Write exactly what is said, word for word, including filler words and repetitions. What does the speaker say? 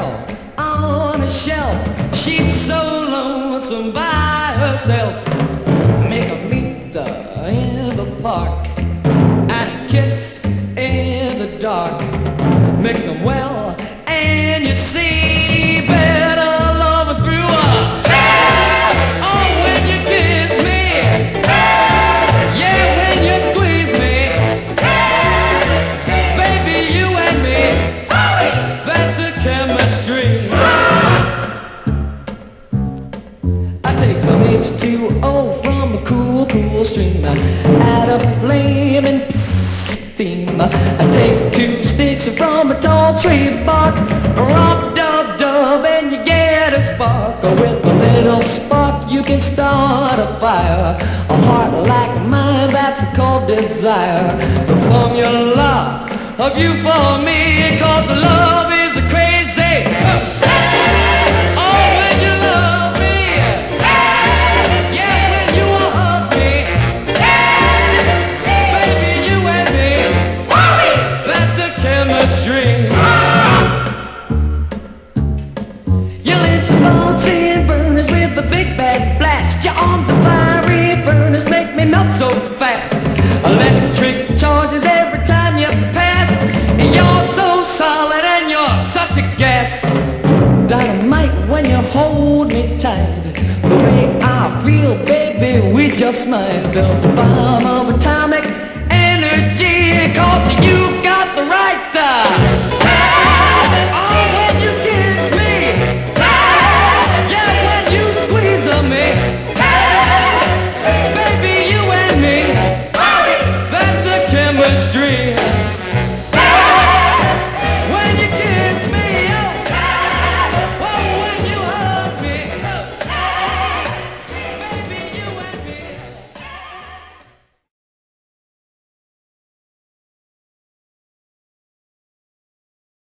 girl on a shelf. She's so lonesome by herself. Make a meet her in the park and kiss in the dark. Mix them well and you see better loving through her. Oh, when you kiss me, yeah, when you squeeze me, baby, you and me, that's the chemistry. I take some H two O from a cool, cool stream, add a flaming steam. I take two sticks from a tall tree bark, rock dub dub, and you get a spark. With a little spark you can start a fire. A heart like mine, that's called desire. The formula of you for me, cause love is crazy. Oh, when you love me, yeah, when you hug me, baby, you and me, that's the chemistry. You lit some Bunsen burners with a big bad blast. Your arms are fiery burners, make me melt so fast. Electric charges every time you pass. You're so solid and you're such a gas. Dynamite when you hold me tight. The way I feel, baby, we just might build the bomb of atomic